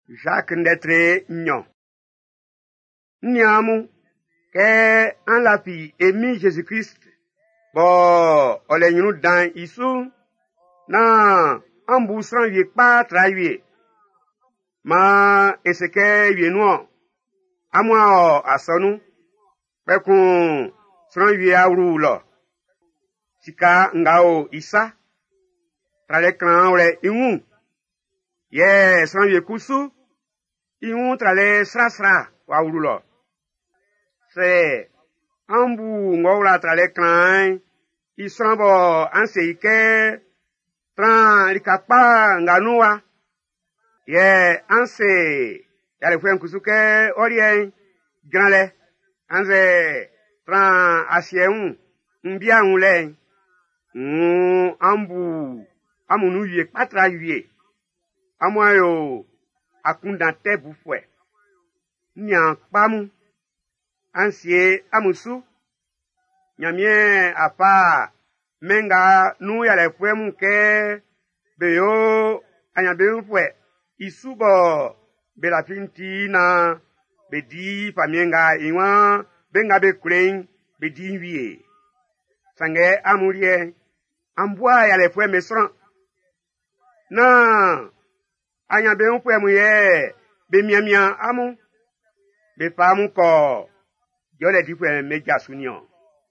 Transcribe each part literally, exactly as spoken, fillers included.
Jacques Ndetre Nyon. Nyamu, ke an la pi emi Jésus-Christ, bo, ole nyunu dan isu, na, ambu sran yé pa tra yé. Ma, eseke yé nou, amwa o asonu, pekun, sran yé auru lo. Sika ngao isa, trale kran ole ingu. Ye, sran yé kusu, ingu trale sra sra, wa auru lo. Se, ambu ngora trale kran, isran bo anse ike, tran likakpa nganua. Ye, anse, yale fwen kusuke, orien, granle, anse, tran asye un, mbia un len, mm, ambu, amunu yé patra yé, amwayo, akundante bufwe, nyan pamu, ansye amusu, nyamye apa, menga, nu yale fwe mouke, beyo, anyabe mfwe, isubo, bela finti na, bedi pamienga iwan, benga be kren, bedi nviye. Sange amurie, ambwa yale fwe mesran. Na, anyabe mfwe mouye, be miamia amu, be pa mou ko, yole di fwe meja sunyon.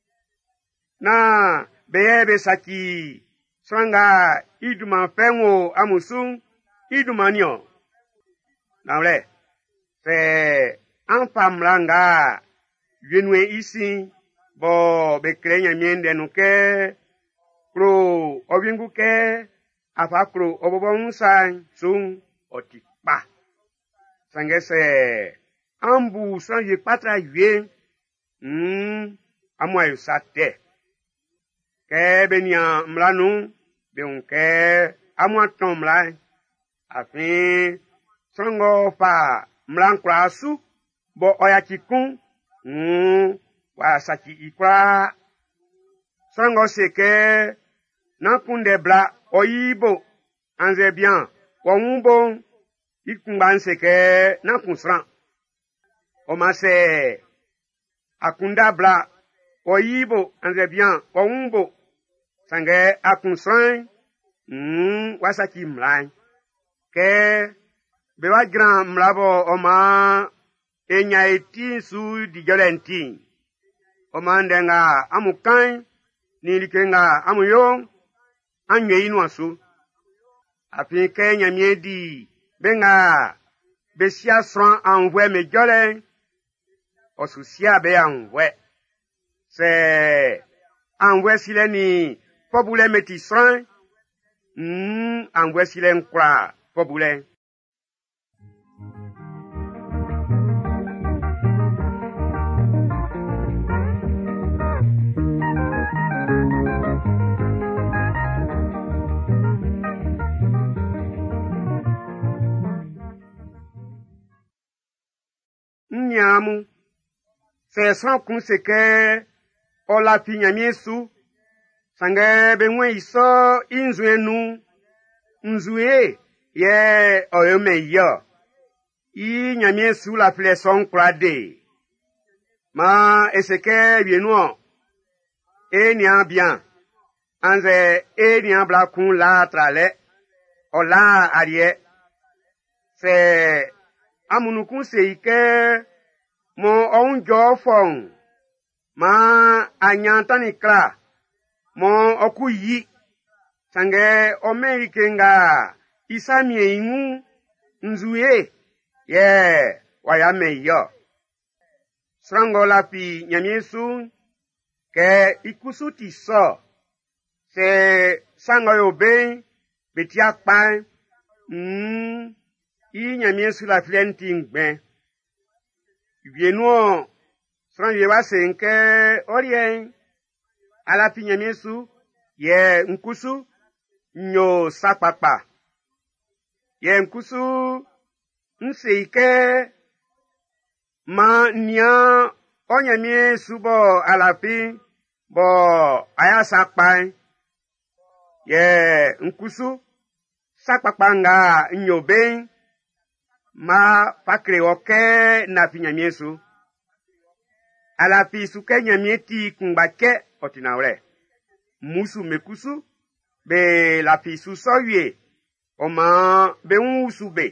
Na, beye be saki, sranga, iduman fengo amusun, iduman nyon. Na wle, se, anpam langa, yenwe isi, bo, be krenye miende nuke, kro, obingu ke, afa kro, obobo unsan, sun, otikpa. Sange se, ambu sanje patra yue, hmm, amwa yu sate. Ke benya mlanu, be unke, amwa ton mla, afin, sango fa, mlan kwa asu, bo oyachikun, hmm, wa saki ikwa, sango seke, nankunde bla, oyibo, anze bien, wa umbo, ikumban seke, nankunsran. Omase, akunda bla, oyibo, anze bien, wa umbo, sange akunsran, hmm, wa saki mlan. Ke, bewa gran mlabo oma, enya eti su di jolenti. Oma ndenga amukan, nilikenga amuyo, anye inu asu. Afin ke nyamye di, benga, besia sran anvwe me jole, osusia be anvwe. Se, anvwe sile ni, pobule meti sran, hmm, anvwe sile nkwa, pobule. Nyamu, se san kun seke, ola fi nyamye su, sange benwe iso inzue nu, nzue, ye oyome yo, i nyamye su la file son krade, ma eseke vienuan, e nyan bien, anze e nyan blakun la trale, ola arie, se amunukun se ike, mo onjo fong, ma anyantani kla, mo okuyi, sange omerikenga, isamye ingu, nzuye, ye, wayame yo. Srango lapi nyamyesu, ke ikusu ti so, se sango yo ben, betiak pan, hmm, i nyamyesu la flenti ngben. Vienuon, srange wa senke, orien, alapi nyamyesu, ye nkusu, nyo sakpakpa. Ye nkusu, nseike, ma nyan, onyamyesu bo alapi, bo aya sakpa. Ye nkusu, sakpakpa nga nyo ben, ma pakre oke na fi nyamie su ala fi su ke nyamie ti kungbake otinawre musu mekusu be la fi su soye oma be un usube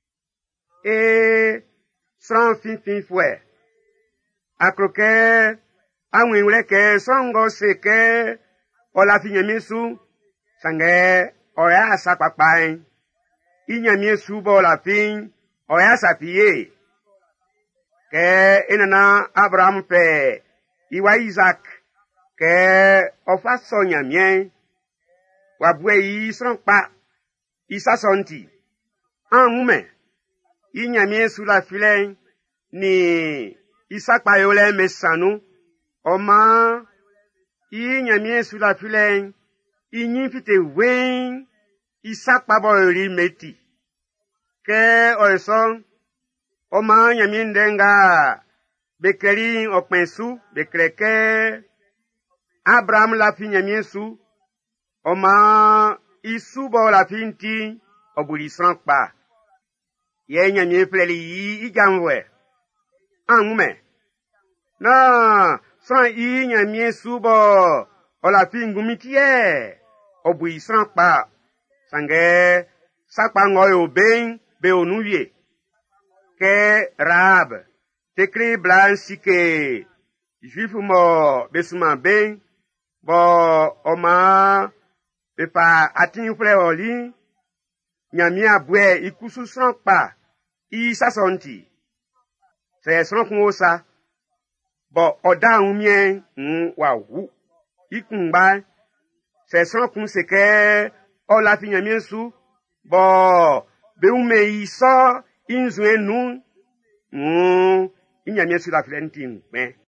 e san fin fin fue akroke awin wre ke songo se ke ola fi nyamie su sange oya asapapa inyamie su bo la fin oya sapie ke inana Abraham pe iwa Isaac ke ofa so nyamie wabwe yi son pa isa sonti anmume inyamie su la filen ni Isaac pa yole mesanu oma inyamie su la filen inyi fite wen Isaac pa bo ri meti ke oison oma nyamie ndenga bekleri okpensu bekreke Abraham la fi nyamie su oma isu bo la finti obuli sanpa ye nyamie fleli yi ijanwe anmume na san yi nyamie su bo ola fingumitie obuli sanpa sange sakpa ngoyo ben be onuye ke Rahab tekri blansike juifu mo besuma ben bo oma pepa atin fle oli nyami abwe ikusu sanpa i sasonti se sonkun osa bo oda unmie un wa wu ikunba se sonkun seke ola fi nyami su bo be ume iso inzu enu mm inyamie su la flenti npe